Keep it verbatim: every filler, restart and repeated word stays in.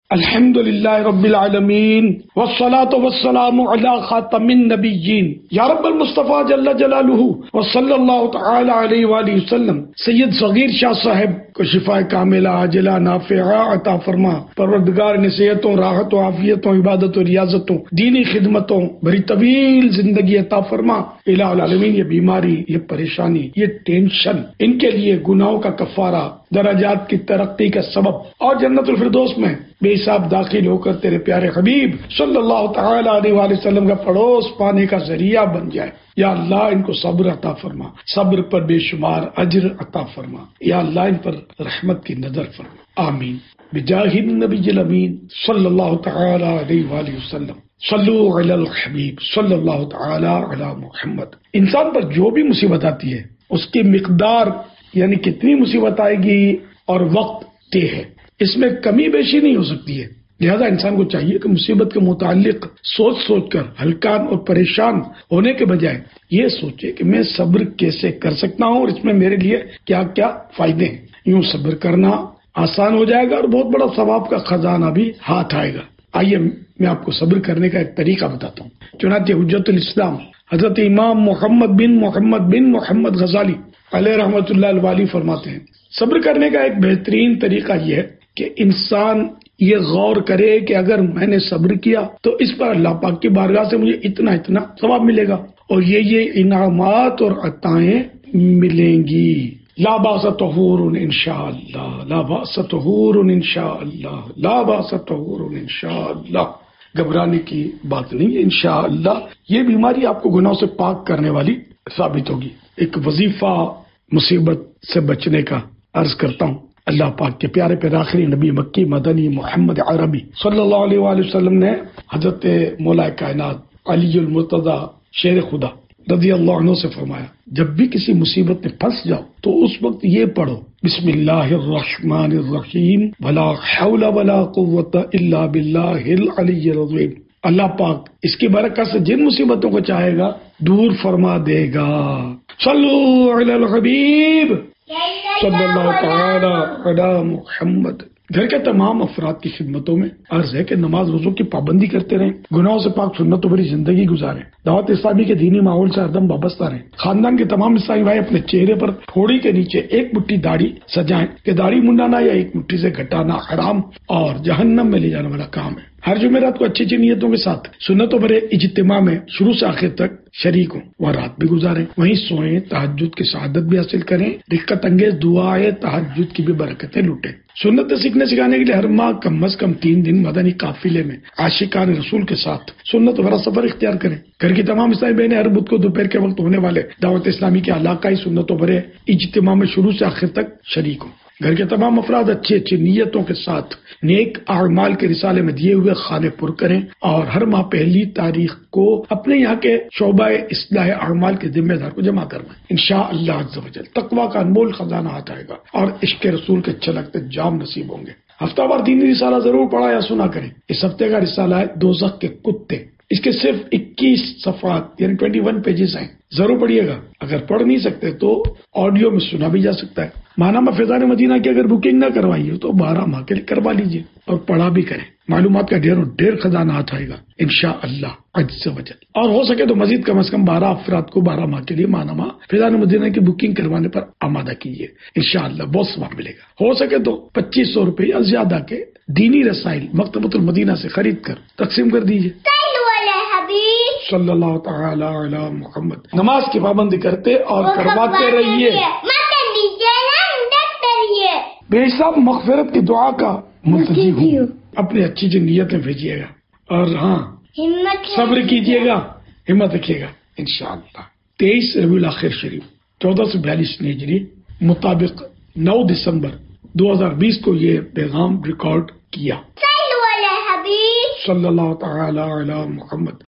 الحمد للہ رب العالمین والصلاة والسلام علی خاتم النبیین یا رب المصطفیٰ جل جلالہ وصلی اللہ تعالی علیہ وآلہ وسلم۔ سید صغیر شاہ صاحب کو شفا کاملہ عاجلہ نافعہ عطا فرما۔ پروردگار نے صحتوں، راحتوں، عافیتوں، عبادتوں، ریاضتوں، دینی خدمتوں بڑی طویل زندگی عطا فرما۔ الہ العالمین، یہ بیماری، یہ پریشانی، یہ ٹینشن، ان کے لیے گناہوں کا کفارہ، درجات کی ترقی کا سبب اور جنت الفردوس میں بے حساب داخل ہو کر تیرے پیارے حبیب صلی اللہ تعالی علیہ وآلہ وسلم کا پڑوس پانے کا ذریعہ بن جائے۔ یا اللہ ان کو صبر عطا فرما، صبر پر بے شمار اجر عطا فرما۔ یا اللہ ان پر رحمت کی نظر فرما، آمین بجاہ النبی الامین صلی اللہ تعالی علیہ وآلہ وسلم۔ صلو علی الحبیب صلی اللہ تعالی علی محمد۔ انسان پر جو بھی مصیبت آتی ہے اس کی مقدار یعنی کتنی مصیبت آئے گی اور وقت طے ہے، اس میں کمی بیشی نہیں ہو سکتی ہے۔ لہذا انسان کو چاہیے کہ مصیبت کے متعلق سوچ سوچ کر ہلکان اور پریشان ہونے کے بجائے یہ سوچے کہ میں صبر کیسے کر سکتا ہوں اور اس میں میرے لیے کیا کیا فائدے ہیں۔ یوں صبر کرنا آسان ہو جائے گا اور بہت بڑا ثواب کا خزانہ بھی ہاتھ آئے گا۔ آئیے میں آپ کو صبر کرنے کا ایک طریقہ بتاتا ہوں۔ چنانچہ حجت الاسلام حضرت امام محمد بن محمد بن محمد غزالی علیہ رحمۃ اللہ الوالی فرماتے ہیں، صبر کرنے کا ایک بہترین طریقہ یہ ہے کہ انسان یہ غور کرے کہ اگر میں نے صبر کیا تو اس پر اللہ پاک کی بارگاہ سے مجھے اتنا اتنا ثواب ملے گا اور یہ یہ انعامات اور عطائیں ملیں گی۔ لا باس طہور انشاءاللہ، لا باس طہور انشاءاللہ، لا باس طہور انشاءاللہ۔ گھبرانے کی بات نہیں ہے، انشاءاللہ یہ بیماری آپ کو گناہوں سے پاک کرنے والی ثابت ہوگی۔ ایک وظیفہ مصیبت سے بچنے کا عرض کرتا ہوں۔ اللہ پاک کے پیارے پیارے آخری نبی مکی مدنی محمد عربی صلی اللہ علیہ وآلہ وسلم نے حضرت مولا کائنات علی المرتضی شیر خدا رضی اللہ عنہ سے فرمایا، جب بھی کسی مصیبت میں پھنس جاؤ تو اس وقت یہ پڑھو، بسم اللہ الرحمن الرحیم ولا حول ولا قوت الا باللہ العلی العظیم۔ اللہ پاک اس کی برکت سے جن مصیبتوں کو چاہے گا دور فرما دے گا۔ صلو علی الحبیب صلی اللہ تعالی علی محمد۔ گھر کے تمام افراد کی خدمتوں میں عرض ہے کہ نماز روزوں کی پابندی کرتے رہیں، گناہوں سے پاک سنتوں بھری زندگی گزاریں، دعوت اسلامی کے دینی ماحول سے ہردم وابستہ رہیں۔ خاندان کے تمام اسلامی بھائی اپنے چہرے پر تھوڑی کے نیچے ایک مٹھی داڑھی سجائیں کہ داڑھی منڈانا یا ایک مٹھی سے گھٹانا حرام اور جہنم میں لے جانے والا کام ہے۔ ہر جمعرات کو اچھی اچھی نیتوں کے ساتھ سنتوں بھرے اجتماع میں شروع سے آخر تک شریک ہوں، وہ رات بھی گزاریں، وہیں سوئیں، تہجد کی سعادت بھی حاصل کریں، رقت انگیز دعائیں تہجد کی بھی برکتیں لوٹیں۔ سنت سیکھنے سکھانے کے لیے ہر ماہ کم از کم تین دن مدنی قافلے میں عاشقان رسول کے ساتھ سنت بھرا سفر اختیار کریں۔ گھر کی تمام اسلامی بہنیں ہر بدھ کو دوپہر کے وقت ہونے والے دعوت اسلامی کے علاقائی سنتوں بھرے اجتماع میں شروع سے آخر تک شریک ہوں۔ گھر کے تمام افراد اچھی اچھی نیتوں کے ساتھ نیک اعمال کے رسالے میں دیے ہوئے خانے پر کریں اور ہر ماہ پہلی تاریخ کو اپنے یہاں کے شعبہ اصلاح اعمال کے ذمہ دار کو جمع کروائیں۔ انشاءاللہ عز و جل تقویٰ کا انمول خزانہ ہاتھ آئے گا اور عشق رسول کے چھلکتے جام نصیب ہوں گے۔ ہفتہ وار دینی رسالہ ضرور پڑھا یا سنا کریں۔ اس ہفتے کا رسالہ ہے دوزخ کے کتے، اس کے صرف اکیس صفحات یعنی اکیس پیجز ہیں، ضرور پڑھیے گا۔ اگر پڑھ نہیں سکتے تو آڈیو میں سنا بھی جا سکتا ہے۔ ماہنامہ فیضان مدینہ کی اگر بکنگ نہ کروائی ہو تو بارہ ماہ کے لیے کروا لیجیے اور پڑھا بھی کریں۔ معلومات کا ڈھیر و ڈھیر خزانہ ہاتھ آئے گا انشاءاللہ عز و جل۔ اور ہو سکے تو مزید کم از کم بارہ افراد کو بارہ ماہ کے لیے ماہنامہ فیضان مدینہ کی بکنگ کروانے پر آمادہ کیجیے، انشاءاللہ بہت ثواب ملے گا۔ ہو سکے تو پچیس سو روپے یا زیادہ کے دینی رسائل مکتبۃ المدینہ سے خرید کر تقسیم کر دیجیے۔ صلی اللہ تعالی علی محمد۔ نماز کی پابندی کرتے اور کرواتے رہیے، بے حساب مغفرت کی دعا کا منتظر ہوں۔ اپنی اچھی اچھی نیتیں بھیجیے گا اور ہاں صبر کیجیے گا، ہمت رکھیے گا انشاءاللہ۔ تیئیس ربیع الاخر شریف چودہ سو بیالیس ہجری مطابق نو دسمبر دو ہزار بیس کو یہ پیغام ریکارڈ کیا۔ صلی اللہ تعالی علی محمد۔